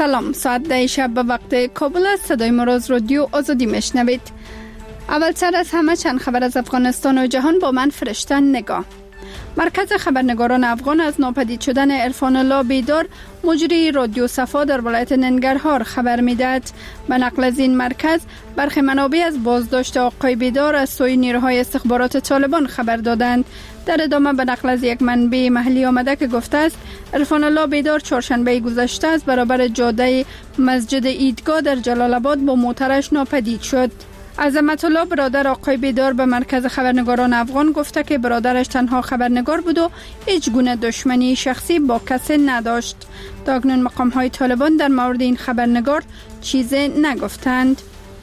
سلام، ساعت 10 شب به وقت کابل است. صدای ما را از رادیو آزادی میشنوید. اول سر از همه چند خبر از افغانستان و جهان با من فرشته نگاه. مرکز خبرنگاران افغان از ناپدید شدن عرفان الله بیدار مجری رادیو صفا در ولایت ننگرهار خبر میدهد. به نقل از این مرکز برخی منابع از بازداشت آقای بیدار از سوی نیروهای استخبارات طالبان خبر دادند. در ادامه به نقل از یک منبع محلی آمده که گفته است عرفان الله بیدار چهارشنبه گذشته از برابر جاده مسجد ایدگاه در جلال آباد با موترش ناپدید شد. عظمت الله برادر آقای بیدار به مرکز خبرنگاران افغان گفته که برادرش تنها خبرنگار بود و هیچ گونه دشمنی شخصی با کسی نداشت. تا اکنون مقام‌های طالبان در مورد این خبرنگار چیزی نگفتند.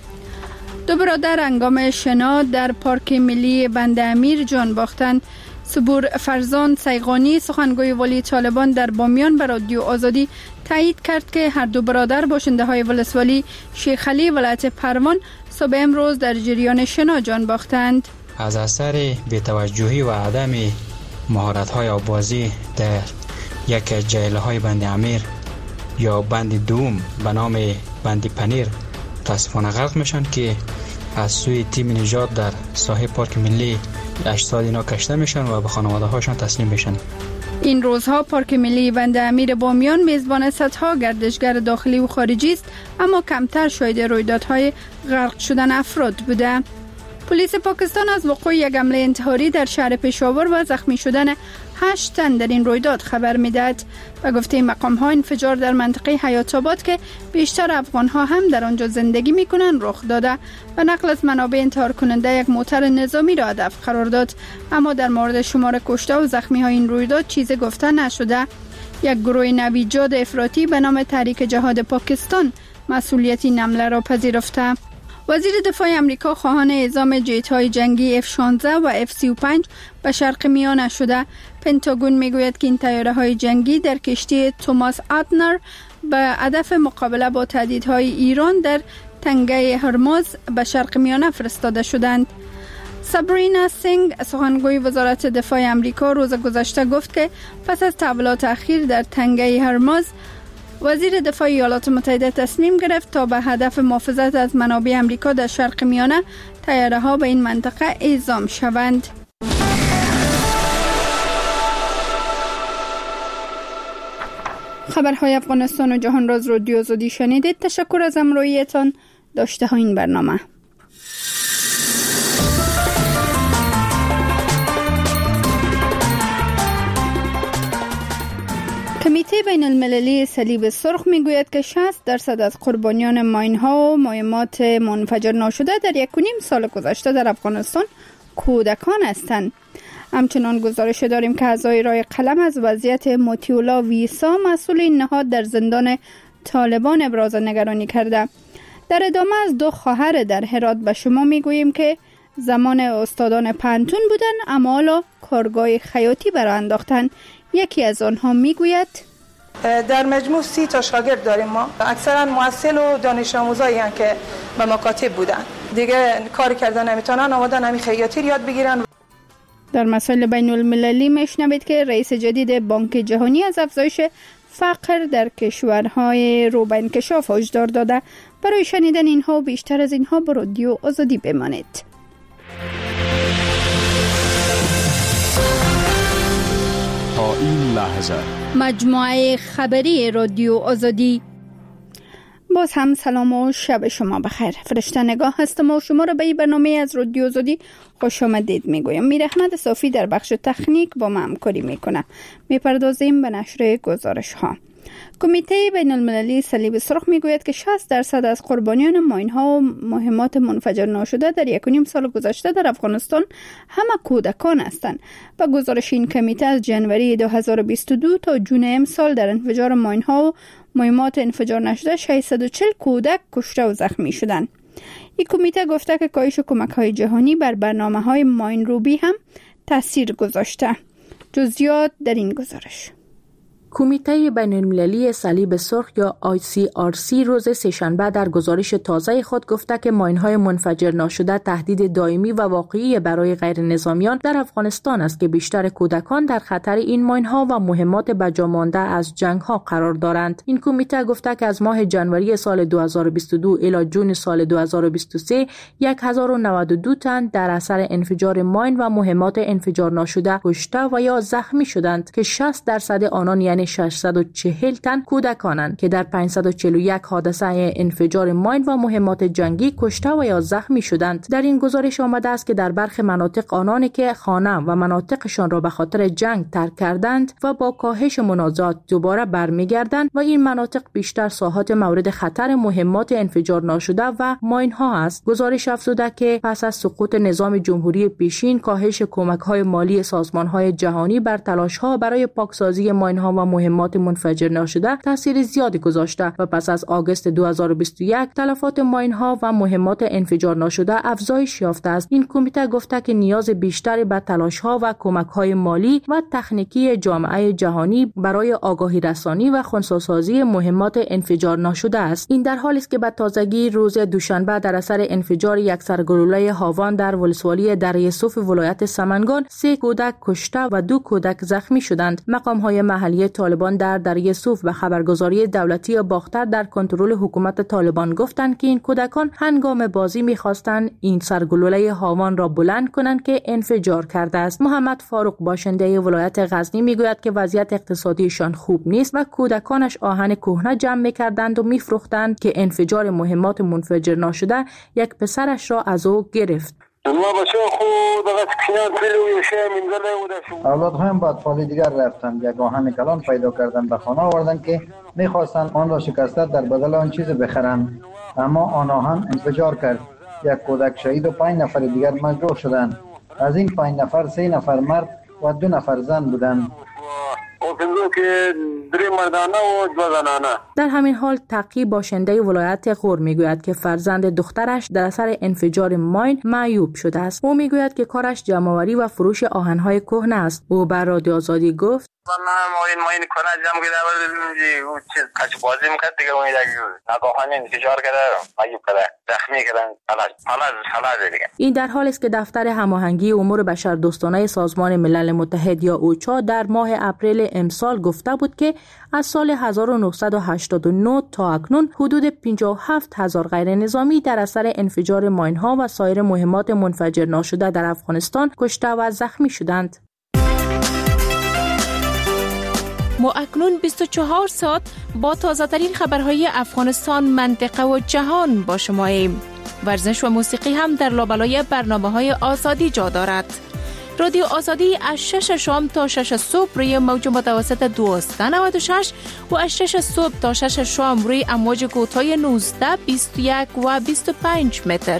دو برادر هنگام شنا در پارک ملی بند امیر جان باختند. صبور فرزان سیغانی سخنگوی ولی طالبان در بامیان به رادیو آزادی تایید کرد که هر دو برادر باشنده های ولسوالی شیخ علی ولایت پروان صبح امروز در جریان شنا جان باختند. از اثر بی‌توجهی و عدم مهارت‌های آبازی در یک از جیله‌های بند امیر یا بند دوم به نام بند پنیر متاسفانه غرق میشن که از سوی تیم نجات در ساحل پارک ملی اجساد اینا کشته میشن و به خانواده هاشون تسلیم میشن. این روزها پارک ملی بند امیر بامیان میزبان صدها گردشگر داخلی و خارجی است، اما کمتر شاهد رویدادهای غرق شدن افراد بوده. پلیس پاکستان از وقوع یک حمله انتحاری در شهر پشاور و زخمی شدن 8 تن در این رویداد خبر میدهد. و گفته مقام‌ها انفجار در منطقه حیات آباد که بیشتر افغان‌ها هم در آنجا زندگی می‌کنند رخ داده و نقل از منابع انتحار کننده یک موتر نظامی را هدف قرار داد، اما در مورد شمار کشته و زخمی‌های این رویداد چیزی گفته نشده. یک گروه نویجاد افراطی به نام تحریک جهاد پاکستان مسئولیت این حمله را پذیرفته. وزیر دفاع امریکا خواهان اعزام جت‌های جنگی F-16 و F-35 به شرق میانه شده. پنتاگون میگوید که این طیاره‌های جنگی در کشتی توماس ادنر به هدف مقابله با تهدیدهای ایران در تنگه هرمز به شرق میانه فرستاده شدند. سابرینا سینگ سخنگوی وزارت دفاع امریکا روز گذشته گفت که پس از تحولات اخیر در تنگه هرمز وزیر دفاع ایالات متحده تصمیم گرفت تا به هدف محافظت از منابع امریکا در شرق میانه طیاره‌ها به این منطقه اعزام شوند. خبرهای افغانستان و جهان را از رادیو آزادی شنیدید. تشکر از همراهیتان. داشته ها این برنامه. کمیته بین المللی صلیب سرخ میگوید که 60% از قربانیان ماین‌ها و مهمات منفجر ناشده در 1.5 سال گذشته در افغانستان کودکان هستند. همچنان گزارش داریم که اعضای رای قلم از وضعیت موتیولا ویسا مسئول این نهاد در زندان طالبان ابراز نگرانی کرده. در ادامه از 2 خواهر در هرات به شما میگوییم که زمان استادان پانتون بودن اما حالا کارگاه خیاطی برای انداختن. یکی از آنها میگوید در مجموع 30 تا شاگرد داریم ما، اکثرا محصل و دانش آموزایی هستند که به مکاتب بودن، دیگه کار کردن نمیتونن، آمدن همین خیاطی یاد بگیرن. در مسائل بین المللی میشنوید که رئیس جدید بانک جهانی از افزایش فقر در کشورهای رو به انکشاف هشدار داده. برای شنیدن اینها و بیشتر از اینها با رادیو آزادی بمانید. تا این لحظه مجموعه خبری رادیو آزادی. باز هم سلام و شب شما بخیر. فرشته نگاه هستم و شما را به این برنامه از رادیو آزادی خوش آمدید میگویم. میر احمد صافی در بخش تکنیک با ما همکاری میکنه. میپردازیم به نشر گزارش ها. کمیته بین المللی صلیب سرخ میگوید که 60% از قربانیان ماین‌ها و مهمات منفجر ناشده در 1.5 سال گذشته در افغانستان همه کودکان هستند. با گزارش این کمیته از جنوری 2022 تا جون امسال در انفجار ماین‌ها و مهمات انفجار نشده 640 کودک کشته و زخمی شدند. این کمیته گفته که کاهش کمک‌های جهانی بر برنامه‌های ماین روبی هم تاثیر گذاشته. جزئیات در این گزارش. کمیته بین‌المللی صلیب سرخ یا ICRC روز سه‌شنبه در گزارش تازه خود گفته که ماین‌های منفجر ناشده تهدید دائمی و واقعی برای غیر نظامیان در افغانستان است که بیشتر کودکان در خطر این ماین‌ها و مهمات بجامانده از جنگ‌ها قرار دارند. این کمیته گفته که از ماه ژانویه سال 2022 الی جون سال 2023 1092 تن در اثر انفجار ماین و مهمات انفجار ناشده کشته و یا زخمی شدند که 60% آنان یعنی 640 تن کودکانند که در 541 حادثه انفجار ماین و مهمات جنگی کشته و یا زخمی شدند. در این گزارش آمده است که در برخی مناطق آنانی که خانه و مناطقشان را به خاطر جنگ ترک کردند و با کاهش منازعات دوباره برمیگردند و این مناطق بیشتر ساحات مورد خطر مهمات انفجار ناشده و ماین ها است. گزارش افزوده که پس از سقوط نظام جمهوری پیشین کاهش کمک های مالی سازمان های جهانی بر تلاش ها برای پاکسازی ماین ها و مهمات منفجر ناشده تاثیر زیادی گذاشته و پس از آگوست 2021 تلفات ماین ها و مهمات انفجار ناشده افزایش یافته است. این کمیته گفته که نیاز بیشتری به تلاش ها و کمک های مالی و تکنیکی جامعه جهانی برای آگاهی رسانی و خنثی‌سازی مهمات انفجار ناشده است. این در حالی است که به تازگی روز دوشنبه در اثر انفجار یک سرگلوله هاوان در ولسوالی دره یوسف ولایت سمنگان 3 کودک کشته و 2 کودک زخمی شدند. مقام‌های محلی طالبان در دره یوسف به خبرگزاری دولتی باختر در کنترل حکومت طالبان گفتند که این کودکان هنگام بازی می‌خواستند این سرگلوله هاوان را بلند کنند که انفجار کرده است. محمد فاروق باشنده ولایت غزنی میگوید که وضعیت اقتصادیشان خوب نیست و کودکانش آهن کهنه جمع می‌کردند و می‌فروختند که انفجار مهمات منفجر ناشده یک پسرش را از او گرفت. اولادهایم با اطفال دیگر رفتند. یک آهن کلان پیدا کردند به خانه آوردند که می‌خواستند آن را شکسته در بدل آن چیز بخرند، اما آن آهن انفجار کرد. یک کودک شهید و 5 نفر دیگر مجروح شدند. از این 5 نفر 3 نفر مرد و 2 نفر زن بودند. در همین حال تقی باشنده ولایت غور میگوید که فرزند دخترش در اثر انفجار ماین معیوب شده است. او میگوید که کارش جمع‌آوری و فروش آهن‌های کهنه است. او بر رادیو آزادی گفت ماین کنه جمع کرده و چیز کچ بازی میکرد دیگه اون نگاهان انفجار کرده معیوب کرده زخمی کردن دیگه. این در حالی است که دفتر هماهنگی امور بشردوستانه سازمان ملل متحد یا اوچا در ماه اپریل امسال گفته بود که از سال 1989 تا اکنون حدود 57,000 غیر نظامی در اثر انفجار ماین‌ها و سایر مهمات منفجر ناشده در افغانستان کشته و زخمی شدند. ما اکنون 24 ساعت با تازه‌ترین خبرهای افغانستان، منطقه و جهان با شماییم. ورزش و موسیقی هم در لابلای برنامه‌های آزادی جا دارد. رادیو آزادی از 6 شام تا 6 صبح روی موج متوسط 1296 و از 6 صبح تا 6 شام روی امواج کوتاه 19، 21 و 25 متر.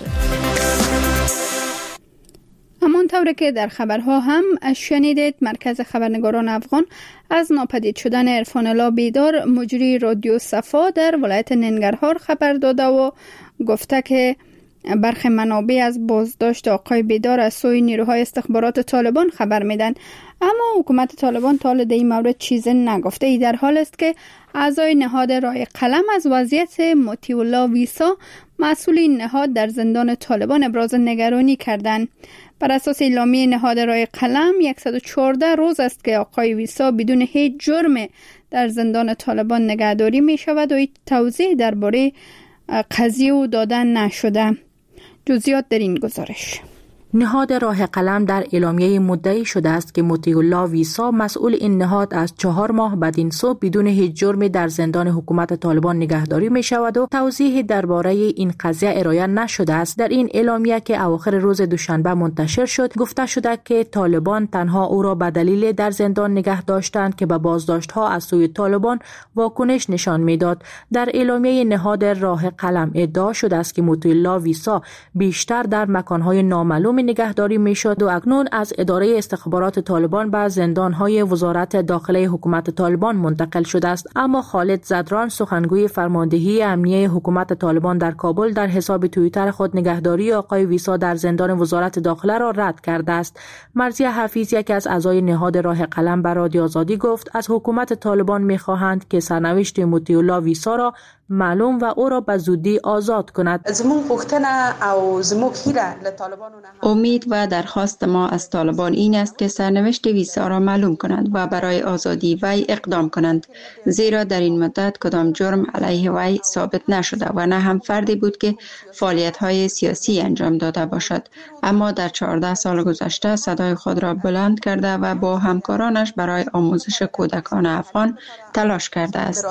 همانطور که در خبرها هم شنیدید، مرکز خبرنگاران افغان از ناپدید شدن عرفان الله بیدار مجری رادیو صفا در ولایت ننگرهار خبر داده و گفته که برخی منابع از بازداشت آقای بیدار از سوی نیروهای استخبارات طالبان خبر میدن، اما حکومت طالبان تا حال در این مورد چیزی نگفته. ای در حال است که اعضای نهاد رای قلم از وضعیت مطیع الله ویسا مسئول این نهاد در زندان طالبان ابراز نگرانی کردند. بر اساس اعلامیه نهاد رای قلم 114 روز است که آقای ویسا بدون هیچ جرم در زندان طالبان نگهداری می شود و هیچ توضیح درباره قضیه او دادن نشده. جزئیات در این گزارش. نهاد راه قلم در اعلامیه مدعی شده است که مطیع الله ویسا مسئول این نهاد از 4 ماه بدین سو بدون هیچ جرمی در زندان حکومت طالبان نگهداری می شود و توضیح درباره این قضیه ارائه نشده است. در این اعلامیه که اواخر روز دوشنبه منتشر شد گفته شده که طالبان تنها او را به دلیل در زندان نگه داشتند که به بازداشت ها از سوی طالبان واکنش نشان میداد. در اعلامیه نهاد راه قلم ادعا شده است که مطیع الله ویسا بیشتر در مکان‌های نامعلوم نگهداری میشد و اکنون از اداره استخبارات طالبان به زندانهای وزارت داخله حکومت طالبان منتقل شده است. اما خالد زدران، سخنگوی فرماندهی امنیه حکومت طالبان در کابل، در حساب توییتر خود نگهداری آقای ویسا در زندان وزارت داخله را رد کرده است. مرضیه حفیظ، یکی از اعضای نهاد راه قلم، به رادیو آزادی گفت از حکومت طالبان می‌خواهند که سرنوشت مطیع الله ویسا را معلوم و او را به زودی آزاد کند. امید و درخواست ما از طالبان این است که سرنوشت ویسا را معلوم کنند و برای آزادی وی اقدام کنند، زیرا در این مدت کدام جرم علیه وی ثابت نشده و نه هم فردی بود که فعالیت‌های سیاسی انجام داده باشد، اما در 14 سال گذشته صدای خود را بلند کرده و با همکارانش برای آموزش کودکان افغان تلاش کرده است.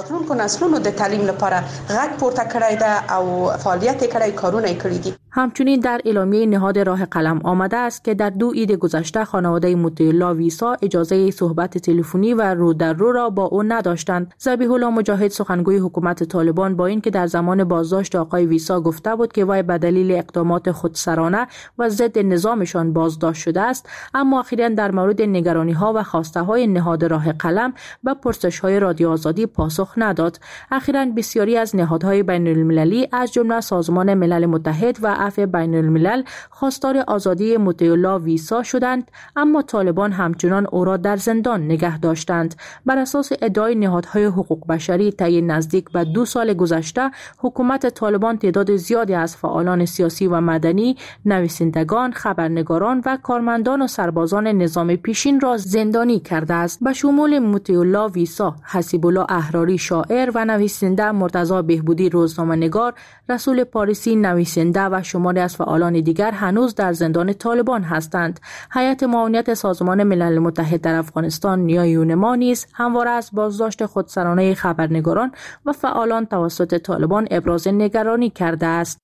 همچنین در اعلامیه نهاد راه قلم آمده است که در 2 عید گذشته خانواده مطیع الله ویسا اجازه صحبت تلفنی و رو در رو را با او نداشتند. ذبیح الله مجاهد، سخنگوی حکومت طالبان، با اینکه در زمان بازداشت آقای ویسا گفته بود که وی به دلیل اقدامات خودسرانه و ضد نظامشان بازداشت شده است، اما اخیراً در مورد نگرانی‌ها و خواسته‌های نهاد راه قلم به پرسش‌های رادیو آزادی پاسخ نداد. اخیراً بسیاری از نهادهای بین‌المللی از جمله سازمان ملل متحد و عفو بین الملل خواستار آزادی مطیع الله ویسا شدند، اما طالبان همچنان او را در زندان نگه داشتند. بر اساس ادعای نهادهای حقوق بشری، طی نزدیک به 2 سال گذشته حکومت طالبان تعداد زیادی از فعالان سیاسی و مدنی، نویسندگان، خبرنگاران و کارمندان و سربازان نظام پیشین را زندانی کرده است، به شمول مطیع الله ویسا، حسیب الله احراری شاعر و نویسنده، مرتضی بهبودی روزنامه‌نگار، رسول پاریسی نویسنده و شماری از فعالان دیگر هنوز در زندان طالبان هستند. هیئت معاونت سازمان ملل متحد در افغانستان نیایونما نیز همواره از بازداشت خودسرانه خبرنگاران و فعالان توسط طالبان ابراز نگرانی کرده است.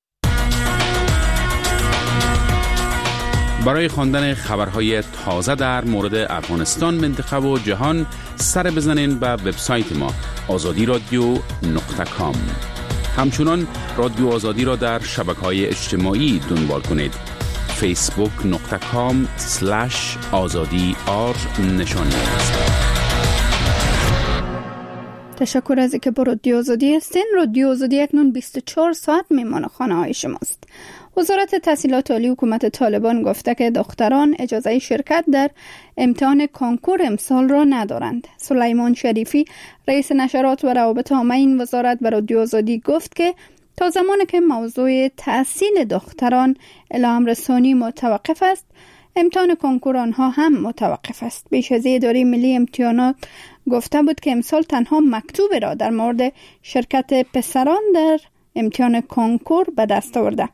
برای خواندن خبرهای تازه در مورد افغانستان، منطقه و جهان سر بزنین به وبسایت ما azadiradio.com. همچنان رادیو آزادی را در شبکه‌های اجتماعی دنبال کنید. facebook.com/azadi_r تشکر از اینکه با رادیو آزادی هستین. رادیو آزادی اکنون 24 ساعت میمان خانه های شماست. وزارت تحصیلات عالی حکومت طالبان گفته که دختران اجازه شرکت در امتحان کنکور امسال را ندارند. سلیمان شریفی، رئیس نشرات و روابط عامه این وزارت، به رادیو آزادی گفت که تا زمانی که موضوع تحصیل دختران اعلام رسانی متوقف است، امتحان کنکور آنها هم متوقف است. بیش از اداره ملی امتحانات گفته بود که امسال تنها مکتوب را در مورد شرکت پسران در امتحان کنکور به دست آورده.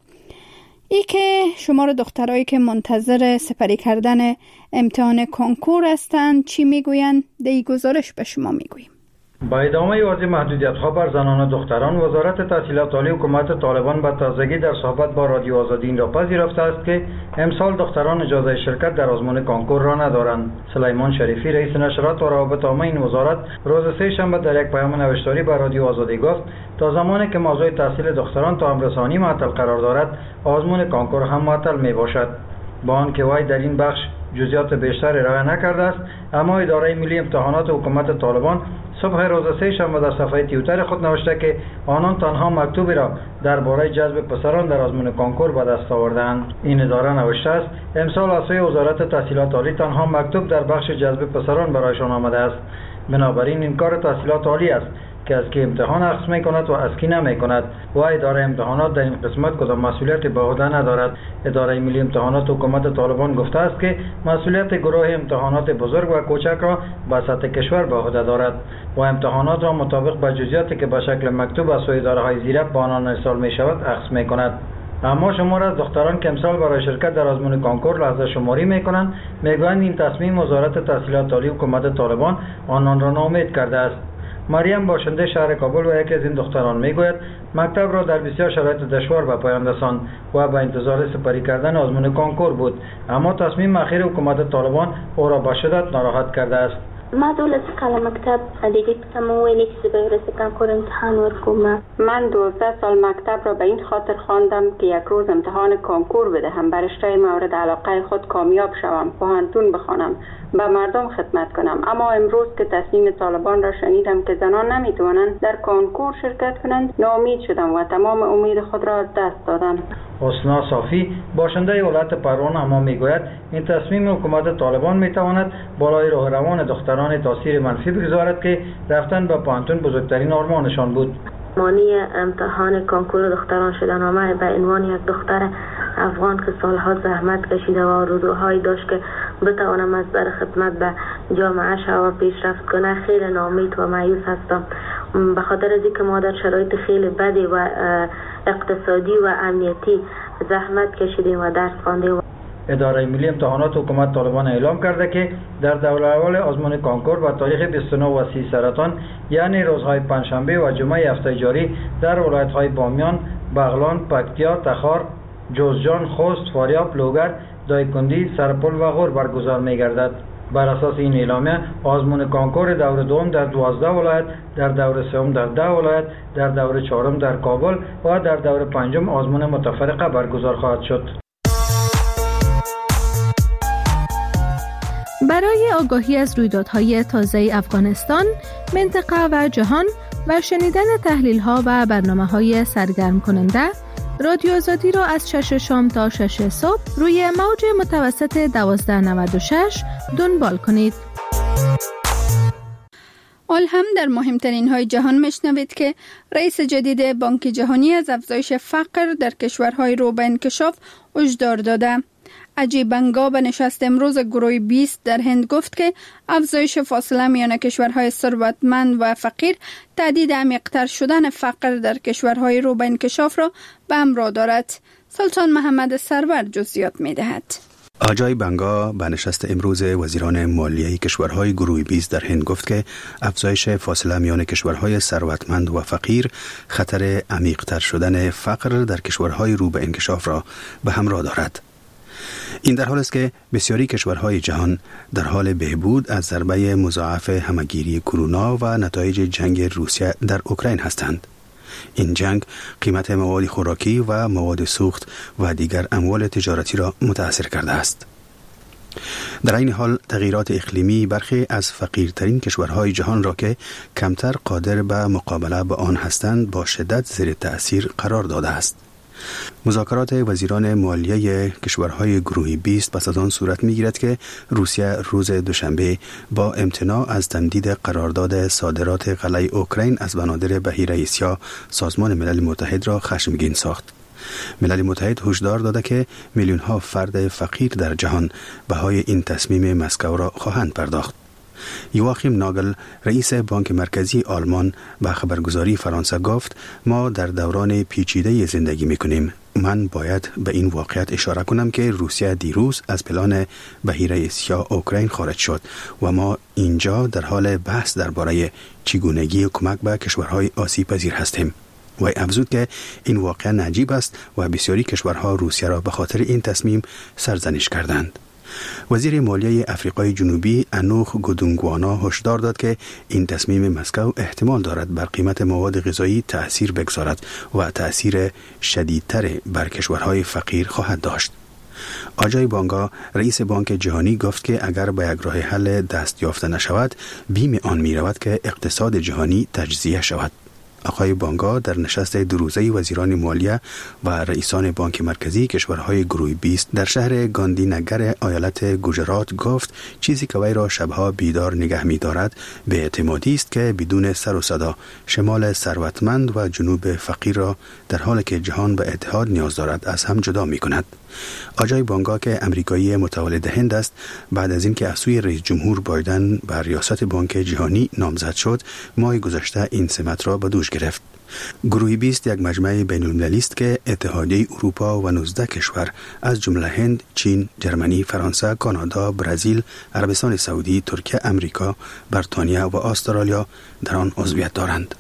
ای که شمار دخترایی که منتظر سپری کردن امتحان کنکور هستند چی میگویند؟ در این گزارش به شما میگوییم. با ادامه واضح محدودیت‌ها بر زنان و دختران، وزارت تحصیلات عالی حکومت طالبان به تازگی در صحبت با رادیو آزادی این را پذیرفته است که امسال دختران اجازه شرکت در آزمون کنکور را ندارند. سلیمان شریفی، رئیس نشرات و روابط عامه این وزارت، روز سه‌شنبه در یک پیام نوشتاری به رادیو آزادی گفت تا زمانی که موضوع تحصیل دختران تا امرسانی معطل قرار دارد، آزمون کنکور هم معطل می باشد. با آنکه وی در این بخش جزئیات بیشتر ارائه نکرده است، اما اداره ملی امتحانات حکومت طالبان صبح روز سه‌شنبه در صفحه توییتر خود نوشته که آنان تنها مکتوبی را درباره جذب پسران در آزمون کنکور به دست آوردند. این اداره نوشته است امسال از سوی وزارت تحصیلات عالی تنها مکتوب در بخش جذب پسران برایشان آمده است. بنابراین این کار تحصیلات عالی است که از کی امتحان اخذ می کند و از کی نمی کند و اداره امتحانات در این قسمت کدام مسئولیت به عهده ندارد. اداره ملی امتحانات حکومت طالبان گفته است که مسئولیت گروه امتحانات بزرگ و کوچک را به سطح کشور به عهده دارد و امتحانات را مطابق به جزئیاتی که به شکل مکتوب از سوی اداره‌های زیر به آنان ارسال می شود اخذ می کند. اما شمار از دختران که امسال برای شرکت در آزمون کنکور لحظه شماری می کنند میگویند این تصمیم وزارت تحصیلات عالی حکومت طالبان آنان را ناامید کرده است. مریم، باشنده شهر کابل و یکی از این دختران، میگوید مکتب را در بسیار شرایط دشوار به پایان رساند و به انتظار سپری کردن آزمون کنکور بود، اما تصمیم اخیر حکومت طالبان او را به شدت ناراحت کرده است. ما دولت کال مکتب دیگه کم ویلی که برسه کنکور امتحان ورکوم. من 12 سال مکتب را به این خاطر خواندم که یک روز امتحان کنکور بدهم، بر رشته مورد علاقه خود کامیاب شوم، پوهنتون بخوانم، به مردم خدمت کنم. اما امروز که تصمیم طالبان را شنیدم که زنان نمیتوانند در کنکور شرکت کنند، ناامید شدم و تمام امید خود را از دست دادم. حسنا صافی باشنده ولایت پروان اما میگوید این تصمیم حکومت طالبان میتواند بالای راه روان دختران تاثیر منفی بگذارد که رفتن به پوهنتون بزرگترین آرمانشان بود. مانی امتحان کنکور دختران شدنامه به عنوان یک دختر افغان که سالها زحمت کشیده و آرزوهایی داشت که بتوانم از بر خدمت به جامعه و پیشرفت کنه خیلی ناامید و مایوس هستم، به خاطر از اینکه ما در شرایط خیلی بدی و اقتصادی و امنیتی زحمت کشیدیم و درس خواندیم. اداره ملی امتحانات حکومت طالبان اعلام کرده که در دوره اول آزمون کنکور با تاریخ 29 و 30 سرطان یعنی روزهای پنجشنبه و جمعه هفته جاری در ولایت‌های بامیان، بغلان، پکتیا، تخار، جوزجان، خوست، فاریاب، لوگر، دایکنډي، سرپل و غور برگزار می‌گردد. بر اساس این اعلامیه آزمون کنکور دور دوم در 12 ولایت، در دور سوم در 10 ولایت، در دور چهارم در کابل و در دور پنجم آزمون متفرقه برگزار خواهد شد. برای آگاهی از رویدادهای تازه افغانستان، منطقه و جهان و شنیدن تحلیل‌ها و برنامه‌های سرگرم کننده، رادیو آزادی را از 6 شام تا 6 صبح روی موج متوسط 1296 دنبال کنید. هم در مهمترین های جهان میشنوید که رئیس جدید بانک جهانی از افزایش فقر در کشورهای رو به انکشاف هشدار داده. اجی بنگا به نشست امروز گروه 20 در هند گفت که افزایش فاصله میان کشورهای ثروتمند و فقیر تهدید عمیق‌تر شدن فقر در کشورهای رو به انکشاف را به همراه دارد. سلطان محمد سرور جزئیات می‌دهد. آجای بنگا به نشست امروز وزیران مالیه کشورهای گروه 20 در هند گفت که افزایش فاصله میان کشورهای ثروتمند و فقیر خطر عمیق‌تر شدن فقر در کشورهای رو به انکشاف را به همراه دارد. این در حال است که بسیاری کشورهای جهان در حال بهبود از ضربه مضاعف همهگیری کرونا و نتایج جنگ روسیه در اوکراین هستند. این جنگ قیمت مواد خوراکی و مواد سوخت و دیگر اموال تجارتی را متاثر کرده است. در این حال تغییرات اقلیمی برخی از فقیرترین کشورهای جهان را که کمتر قادر به مقابله با آن هستند با شدت زیر تأثیر قرار داده است. مذاکرات وزیران مالیه کشورهای گروه 20 پس از آن صورت می‌گیرد که روسیه روز دوشنبه با امتناع از تمدید قرارداد صادرات غله اوکراین از بنادر بحیره اسیا سازمان ملل متحد را خشمگین ساخت. ملل متحد هشدار داده که میلیون‌ها فرد فقیر در جهان بهای این تصمیم مسکو را خواهند پرداخت. یواخیم ناگل رئیس بانک مرکزی آلمان به خبرگزاری فرانسه گفت ما در دوران پیچیده زندگی میکنیم. من باید به این واقعیت اشاره کنم که روسیه دیروز از پلان بحیره اسیا اوکراین خارج شد و ما اینجا در حال بحث درباره چگونگی کمک به کشورهای آسیب پذیر هستیم. و افزود که این واقعه عجیب است و بسیاری کشورها روسیه را به خاطر این تصمیم سرزنش کردند. وزیر مالیه افریقای جنوبی انوخ گودونگوانا هشدار داد که این تصمیم مسکو احتمال دارد بر قیمت مواد غذایی تأثیر بگذارد و تأثیر شدیدتر بر کشورهای فقیر خواهد داشت. آجای بانگا رئیس بانک جهانی گفت که اگر به یک راه حل دست یافته نشود بیم آن می رود که اقتصاد جهانی تجزیه شود. آقای بانگا در نشست دو روزه وزیران مالیه و رئیسان بانک مرکزی کشورهای گروه 20 در شهر گاندی نگر ایالت گوجرات گفت چیزی که وی را شبها بیدار نگه می دارد به اعتمادی است که بدون سر و صدا شمال ثروتمند و جنوب فقیر را در حالی که جهان به اتحاد نیاز دارد از هم جدا می کند. آجای بانگا که امریکایی متولد هند است بعد از اینکه از سوی رئیس جمهور بایدن بر ریاست بانک جهانی نامزد شد ماه گذشته این سمت را به دوش گرفت. گروه 20 یک مجمع بین‌المللی است که اتحادیه اروپا و 19 کشور از جمله هند، چین، جرمنی، فرانسه، کانادا، برزیل، عربستان سعودی، ترکیه، امریکا، بریتانیا و استرالیا در آن عضویت دارند.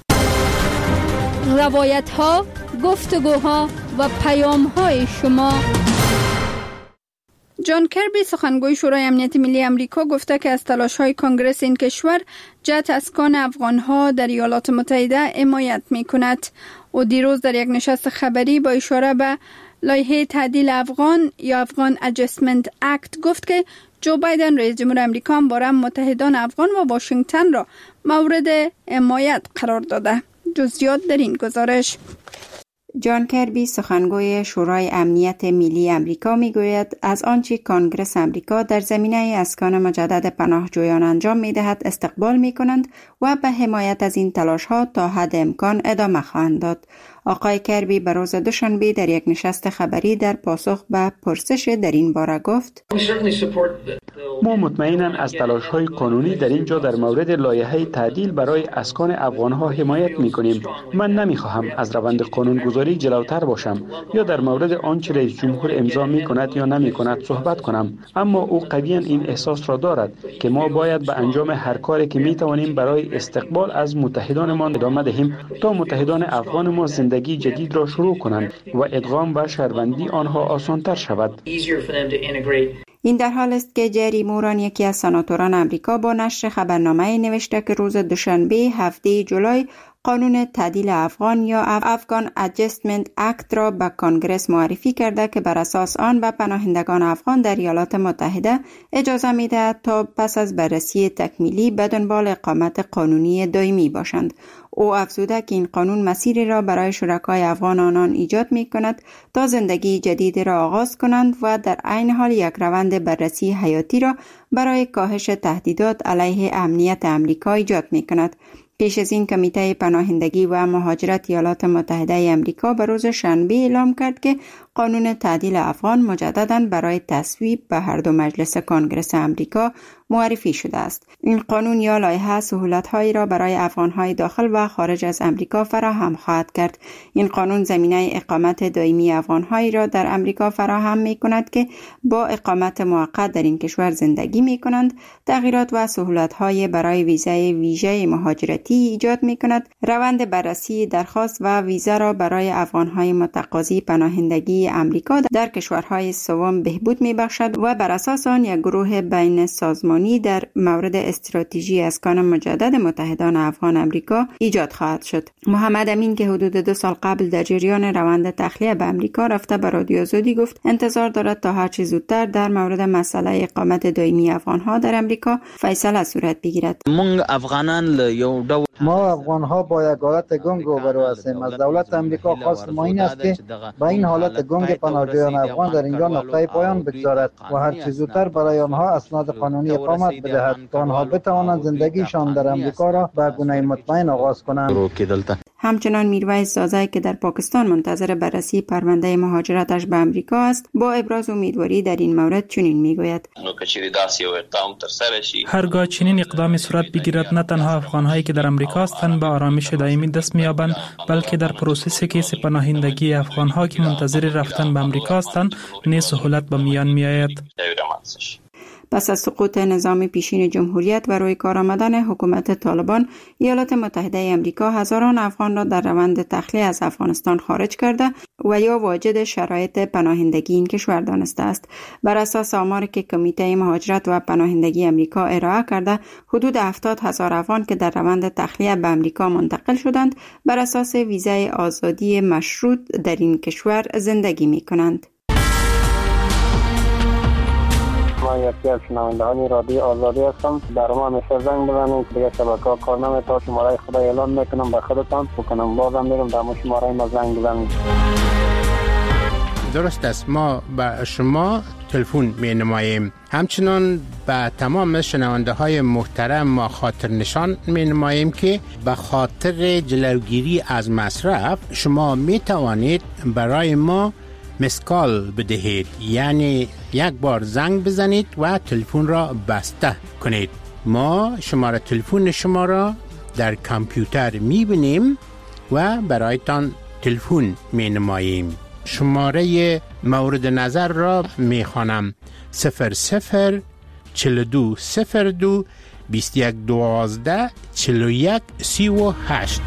روایت‌ها، گفتگوها و پیام‌های شما جان کربی سخنگوی شورای امنیت ملی امریکا گفته که از تلاش‌های کنگره این کشور جهت اسکان افغان‌ها در ایالات متحده حمایت می‌کند. او دیروز در یک نشست خبری با اشاره به لایحه تعدیل افغان یا افغان ادجستمنت اکت گفت که جو بایدن رئیس جمهور امریکا همواره متحدان افغان و واشنگتن را مورد حمایت قرار داده. جزئیات در این گزارش. جان کربی سخنگوی شورای امنیت ملی امریکا میگوید از آنچه کنگره امریکا در زمینه اسکان مجدد پناهجویان انجام میدهد استقبال میکنند و به حمایت از این تلاش ها تا حد امکان ادامه خواهند داد. آقای کربی به روز دوشنبه در یک نشست خبری در پاسخ به پرسش در این باره گفت: ما مطمئناً از تلاش‌های قانونی در اینجا در مورد لایحه تعدیل برای اسکان افغان‌ها حمایت می‌کنیم. من نمی‌خواهم از روند قانونگذاری جلوتر باشم یا در مورد آنچه رئیس جمهور امضا می‌کند یا نمی‌کند صحبت کنم، اما او قویاً این احساس را دارد که ما باید به انجام هر کاری که می‌توانیم برای استقبال از متحدانمان ادامه دهیم تا متحدان افغان ما زندگی جدید را شروع کنند و ادغام و شهروندی آنها آسان‌تر شود. این در حال است که جری موران، یکی از سناتوران امریکا، با نشر خبرنامه نوشته که روز دوشنبه 7 جولای قانون تعدیل افغان یا افغان ادجستمنت اکت را به کنگره معرفی کرده که بر اساس آن به پناهندگان افغان در ایالات متحده اجازه می‌دهد تا پس از بررسی تکمیلی به دنبال اقامت قانونی دائمی باشند. او افزوده که این قانون مسیری را برای شرکای افغان آنان ایجاد می‌کند تا زندگی جدید را آغاز کنند و در عین حال یک روند بررسی حیاتی را برای کاهش تهدیدات علیه امنیت امریکا ایجاد می‌کند. پیش از این کمیته پناهندگی و مهاجرت ایالات متحده امریکا به روز شنبه اعلام کرد که قانون تعدیل افغان مجدداً برای تصویب به هر دو مجلس کنگره امریکا معرفی شده است. این قانون یا لایحه سهولت‌هایی را برای افغان‌های داخل و خارج از امریکا فراهم خواهد کرد. این قانون زمینه اقامت دائمی افغان‌هایی را در امریکا فراهم می‌کند که با اقامت موقت در این کشور زندگی می‌کنند. تغییرات و سهولت‌های برای ویزای ویژه مهاجرتی ایجاد می‌کند. روند بررسی درخواست و ویزا را برای افغان‌های متقاضی پناهندگی امریکا در کشورهای سوم بهبود می‌بخشد و بر اساس آن یک گروه بین سازمانی در مورد استراتژی اسکان مجدد متحدان افغان امریکا ایجاد خواهد شد. محمد امین که حدود 2 سال قبل در جریان روند تخلیه به امریکا رفته به رادیو آزادی گفت انتظار دارد تا هر چه زودتر در مورد مسئله اقامت دائمی افغان‌ها در امریکا فیصله صورت بگیرد. ما افغان‌ها با یک حالت گنگ روبرو هستیم. از دولت امریکا خواست ما این است که با این حالت گنگ پناهجویان افغان در اینجا نقطه پایان بگذارد و هر چه زودتر برای آنها اسناد قانونی اقامت بدهد تا آنها بتوانند زندگیشان در امریکا را به گونه مطمئن آغاز کنند. همچنان میرویس زازای که در پاکستان منتظر بررسی پرونده مهاجرتش به امریکا است با ابراز امیدواری در این مورد چنین میگوید: هرگاه چنین اقدامی صورت بگیرد نه تنها افغان‌هایی که در امریکا هستند به آرامش دائمی دست می‌یابند، بلکه در پروسس کیس پناهندگی افغان‌ها که منتظر رفتن به امریکا هستند نیز سهولت به میان می‌آید. پس از سقوط نظام پیشین جمهوریت و روی کار آمدن حکومت طالبان، ایالات متحده امریکا هزاران افغان را در روند تخلیه از افغانستان خارج کرده و یا واجد شرایط پناهندگی این کشور دانسته است. بر اساس آماری که کمیته مهاجرت و پناهندگی امریکا ارائه کرده، حدود 70,000 افغان که در روند تخلیه به امریکا منتقل شدند، بر اساس ویزای آزادی مشروط در این کشور زندگی می‌کنند. ما یکی از شنوندگان رادیو آزادی هستم. در ما همیشه زنگ بزنید، دیگه شبکه‌ها کار نمی‌کنه. شماره خدا اعلام میکنم به خودتان بکنم، بازم میرم در شماره ما زنگ بزنید. درست است، ما به شما تلفن می‌نماییم. همچنان به تمام شنونده‌های محترم ما خاطر نشان می‌نماییم که به خاطر جلوگیری از مصرف شما می‌توانید برای ما مسکال بدهید، یعنی یک بار زنگ بزنید و تلفن را بسته کنید. ما شماره تلفن شما را در کامپیوتر می‌بینیم و برایتان تلفن می‌نماییم. شماره مورد نظر را می‌خوانم: 00 42 02 21 12 41 38.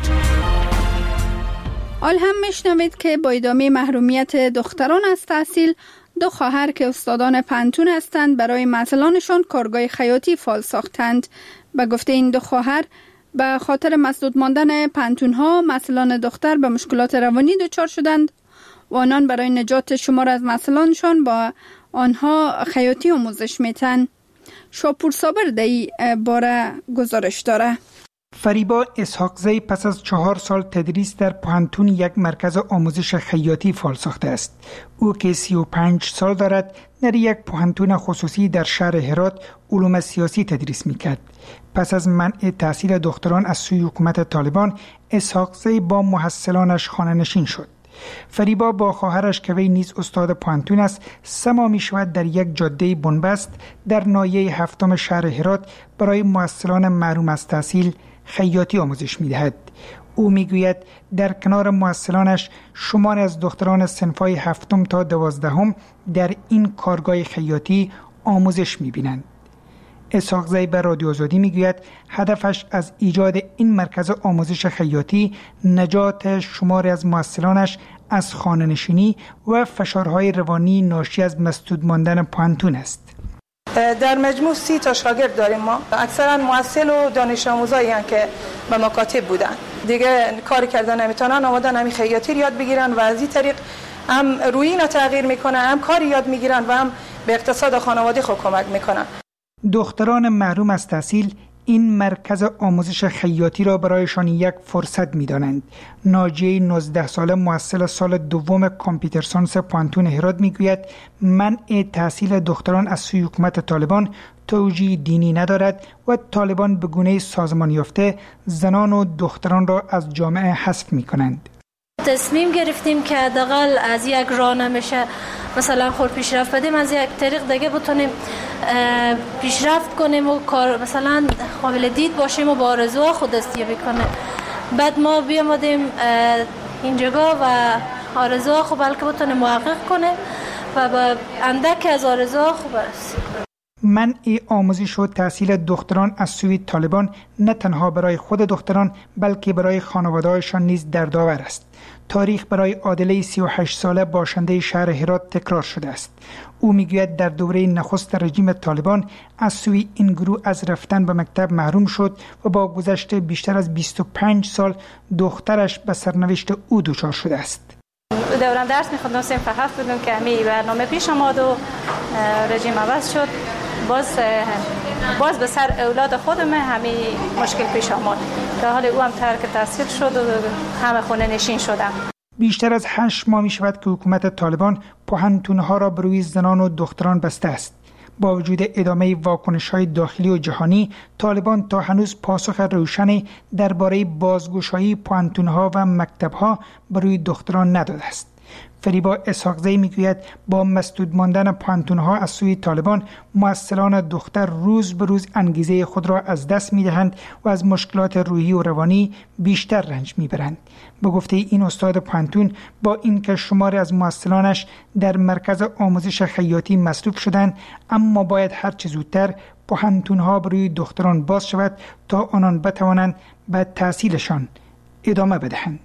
حال هم میشنوید که با ادامه محرومیت دختران از تحصیل، دو خواهر که استادان پانتون هستند برای محصلانشان کارگاه خیاطی فال ساختند. به گفته این دو خواهر به خاطر مسدود ماندن پانتون ها محصلان دختر به مشکلات روانی دچار شدند و آنان برای نجات شمار از محصلانشان با آنها خیاطی آموزش میتن. شاپور صابر در این باره گزارش داره. فریبا اسحاقزی پس از 4 سال تدریس در پانتون یک مرکز آموزش خیاطی فال ساخته است. او که 35 سال دارد در یک پانتون خصوصی در شهر هرات علوم سیاسی تدریس میکرد. پس از منع تحصیل دختران از سوی حکومت طالبان، اسحاقزی با محصلانش خانه نشین شد. فریبا با خواهرش که وی نیز استاد پانتون است 3 ماه می شود در یک جاده بنبست در ناحیه 7 شهر هرات برای محصلان محروم از تحصیل خیاطی آموزش می دهد. او می گوید در کنار محصلانش شمار از دختران صنفهای 7 تا 12 در این کارگاه خیاطی آموزش می بینند. اسحاقزی به رادیو آزادی میگوید هدفش از ایجاد این مرکز آموزش خیاطی نجات شماری از محصلانش از خانه‌نشینی و فشارهای روانی ناشی از مسدود ماندن پانتون است. در مجموع 30 تا شاگرد داریم ما. اکثرا محصل و دانش آموزایی هستند که به مکاتب بودن. دیگه کاری کردن نمیتونن، آمدن همین خیاطی یاد بگیرن و از این طریق هم رویین تغییر میکنن، هم کاری یاد میگیرن و هم به اقتصاد خانواده خود کمک میکنن. دختران محروم از تحصیل این مرکز آموزش خیاطی را برایشان یک فرصت می‌دانند. ناجیه 19 ساله محصل سال دوم کامپیوتر ساینس پانتون هرات میگوید منع تحصیل دختران از سوی حکومت طالبان توجیه دینی ندارد و طالبان به گونه سازمان یافته زنان و دختران را از جامعه حذف می‌کنند. تصمیم گرفتیم که حداقل از یک راه نمیشه مثلا خود پیشرفت بدیم، از یک طریق دیگه بتونیم پیشرفت کنیم و کار مثلا قابل دید باشیم و با آرزوها خود دستیابی کنیم. بعد ما بیامدیم اینجا و آرزوها خود بلکه بتونیم محقق کنیم و با اندک از آرزوها خود برسیم. منع آموزش و تحصیل دختران از سوی طالبان نه تنها برای خود دختران بلکه برای خانواده‌هایشان نیز دردآور است. تاریخ برای عادله 38 ساله باشنده شهر هرات تکرار شده است. او میگوید در دوره نخست رژیم طالبان از سوی این گروه از رفتن به مکتب محروم شد و با گذشت بیشتر از 25 سال دخترش به سرنوشت او دچار شده است. دوران درس می‌خوندم صنف 7 بودم که همین برنامه پیش آمد و رژیم عوض شد. باز به سر اولاد خودم همین مشکل پیش آمد که حال او هم ترک تحصیل شد و همه خونه نشین شدم. بیشتر از 8 ماه می شود که حکومت طالبان پوهنتون‌ها را بر روی زنان و دختران بسته است. با وجود ادامه واکنش‌های داخلی و جهانی، طالبان تا هنوز پاسخ روشنی درباره بازگشایی پوهنتون‌ها و مکتب‌ها بر روی دختران نداده است. فریبا اسحاقزی میگوید با مسدود ماندن پانتون‌ها از سوی طالبان محصلان دختر روز به روز انگیزه خود را از دست می‌دهند و از مشکلات روحی و روانی بیشتر رنج می‌برند. به گفته این استاد پانتون با اینکه شماری از محصلانش در مرکز آموزش خیاطی مصروف شدند، اما باید هر چه زودتر پانتون‌ها بروی دختران باز شود تا آنان بتوانند به تحصیلشان ادامه بدهند.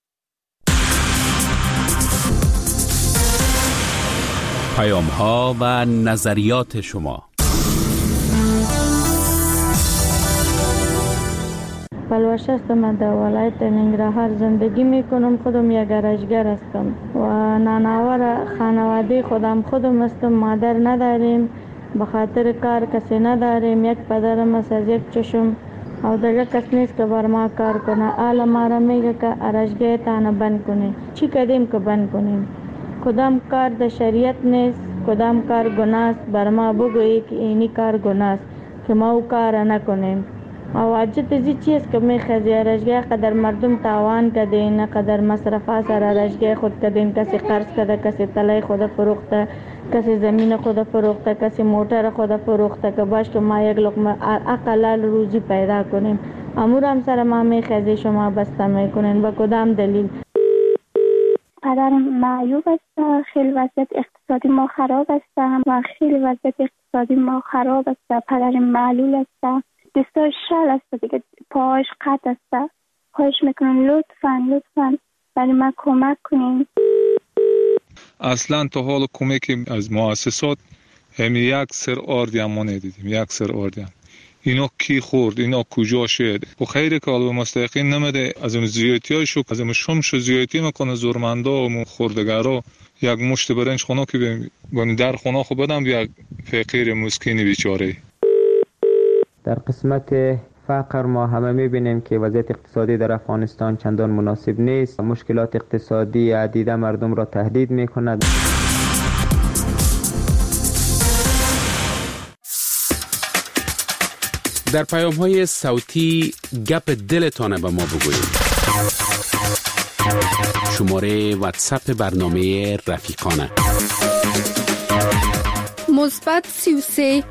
پیام‌ها و نظریات شما. پلوش هستم، در ولایت ننگرهار زندگی میکنم. خودم یک گرجگر هستم و نانآور خانواده خودم هستم. مادر نداریم، به خاطر کار کسی نداریم. یک پدرم است از یک چشم او دیگه کس نیست که بر ما کار کنه. حالا ما را میگه که ارشگاه تانه بند کنیم. چی کردیم که بند کنیم؟ کدام کار در شریعت نیست، کدام کار گناه است. بر ما بگویی که اینی کار گناه است که ما او کار نکنیم. او حاجت ازی چیست که میخوازی ارشگاه قدر مردم تاوان کردین، قدر مصرفا سر ارشگاه خود کردین. کسی قرض کرده، کسی طلای خود فروخته، کسی زمین خود فروخته، کسی موتر خود فروخته که باش که ما یک لقمه حلال روزی پیدا کنیم. امور هم سر ما میخوازی شما بسته میکنین. با کدام دلیل؟ پدرم معیوب است، خیلی وضعیت اقتصادی ما خراب است و خیلی وضعیت اقتصادی ما خراب است. پدرم معلول است، دستاش شل است دیگه، پاهاش قطع است. خواهش میکنم لطفاً برای من کمک کنین. اصلا تا حال کمک از مؤسسات همین یک سر آردی هم ما ندیدیم، یک سر آردی هم. اینا کی خورد، اینا کجا شد؟ و خیلی که به مستحقین نمیده، از اون زیادتی هایشو از اون شمش زیادتی میکنه زورمندا و خوردگارا. یک مشت برنج خونه که بانی در خونه خو بدم یک فقیر مسکین بیچاره. در قسمت فقر ما همه میبینیم که وضعیت اقتصادی در افغانستان چندان مناسب نیست. مشکلات اقتصادی عدیده مردم را تهدید میکند. در پیام‌های صوتی گپ دلتان به ما بگویید. شماره واتساپ برنامه رفیقانه مثبت 33